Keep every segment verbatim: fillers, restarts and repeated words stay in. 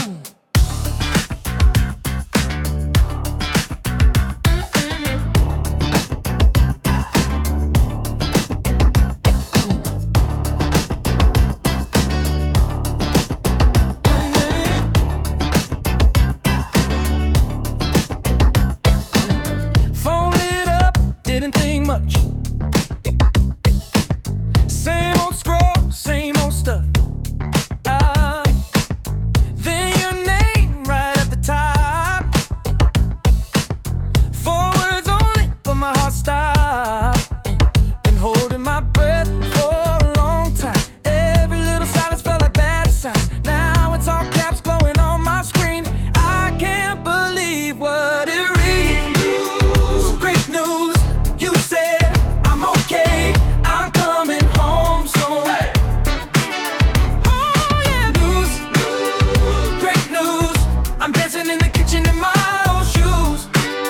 Didn't think much. Same old scroll, same old stuff. Ah, then your name right at the top. Four words only, but my heart stopped. Been holding my breath for a long time. Every little silence felt like bad signs. Now it's all caps glowing on my screen. I can't believe what it reads. Great news. You said I'm okay, I'm coming home soon. Hey. Oh yeah, news, news, great news. I'm dancing in the kitchen in my old shoes.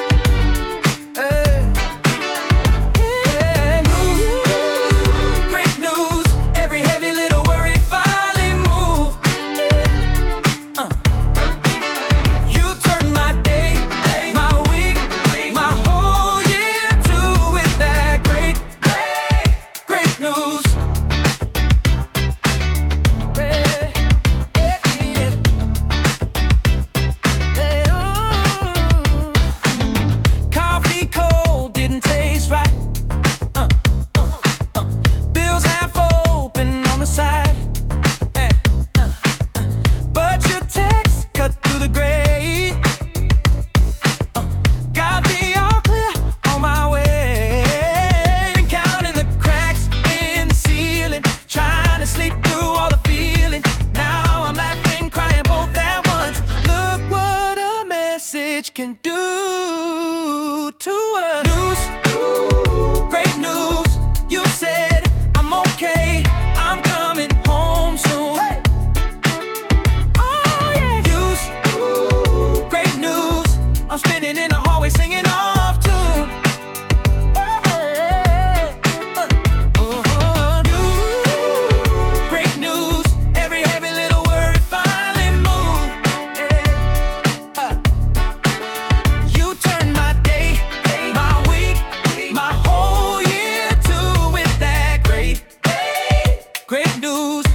Hey. Yeah, news, great news. Every heavy little worry finally moved. Uh. You turned my day, my week, my whole year to with that great, great, great news. Yeah, yeah, yeah. Oh. Coffee cold didn't taste right. Uh, uh, uh. Bills half open on the side. Eh, uh, uh. But your text cut through the gray. Uh, got me all clear on my way. Been counting the cracks in the ceiling, trying to sleep through all the feeling. Now I'm laughing, crying both at once. Look what a message can do to us. News, great news. You said I'm okay, I'm coming home soon. Hey. Oh yeah, news, great news. I'm spinning in the hallway singing off tune. Uh-huh. News, great news. Every heavy little worry finally moved. Yeah. Uh. You turned my day, my week, my whole year to with that great, great, great news.